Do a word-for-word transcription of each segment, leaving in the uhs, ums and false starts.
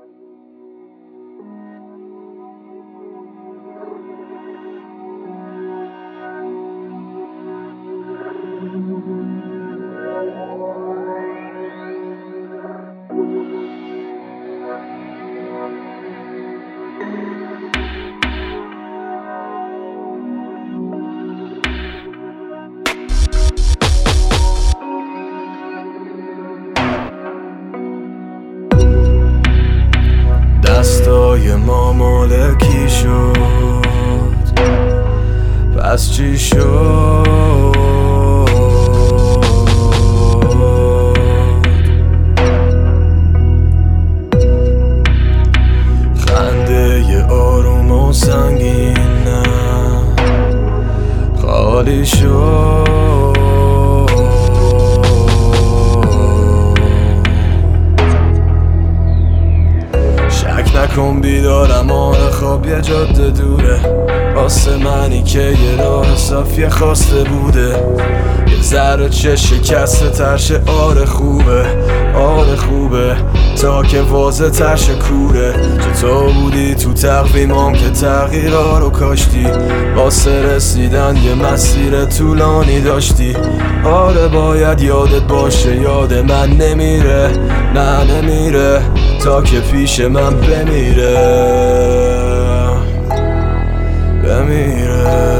دستای ما مالکی شد، پس چی شد؟ خنده ی آروم و سنگین نه خالی شد. نکن بیدارم، آره خواب یه جاده دوره واسه منی که یه راه صافی خواسته بوده. یه ذره چه شکسته ترشه، آره خوبه آره خوبه تا که واضح ترشه کوره. چطور بودی تو تقویمام که تغییرها رو کاشتی، واسه رسیدن یه مسیر طولانی داشتی. آره باید یادت باشه یاد من نمیره، نه نمیره تا که پیش من بمیره بمیره.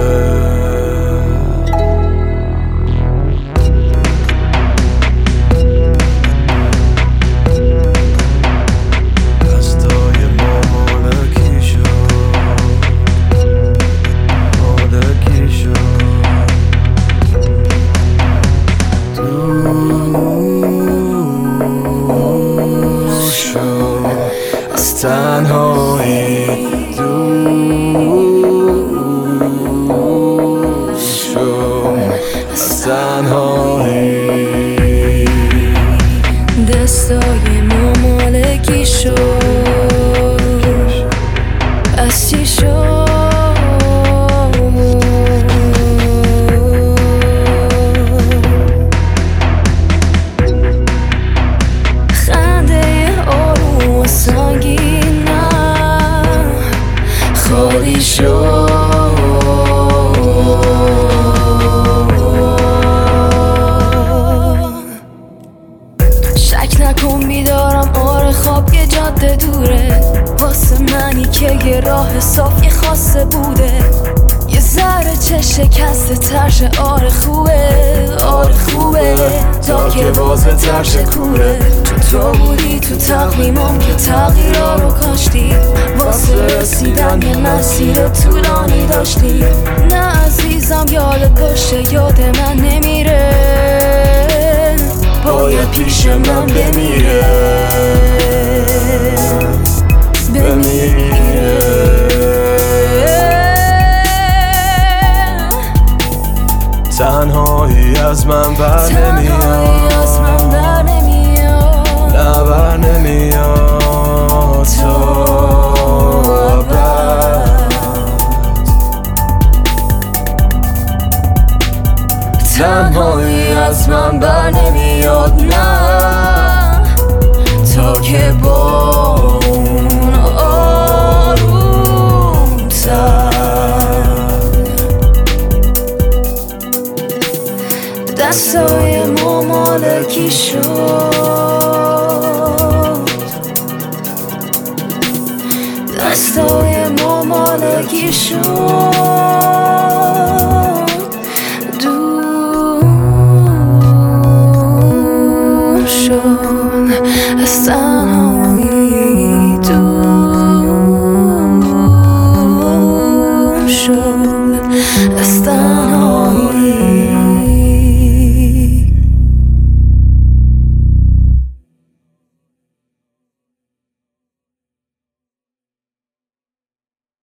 تنهایی دور شو از تنهایی، دستای ما مالکی شد، از چی شد؟ خنده آروم و سنگین خالی شد. شک نکن بیدارم، آره خواب یه جاده دوره واسه منی که یه راه صافی خاصه بوده. یه ذره چه شکسته ترشه، آره خوبه آره خوبه تا که واضح ترشه کوره. تو بودی تو تقویمام که تغییرها رو کاشتی، واسه رسیدن یه مسیر طولانی داشتی. نه عزیزم یادت باشه یاد من نمیره، باید پیش من بمیره بمیره. تنهایی از من بر نمیاد، نه بر نمیاد تا ابد. تنهایی از من بر نمیاد، نه تا که با اون آروم تر. دستای ما مالکی شد، دستای ما مالکی شد.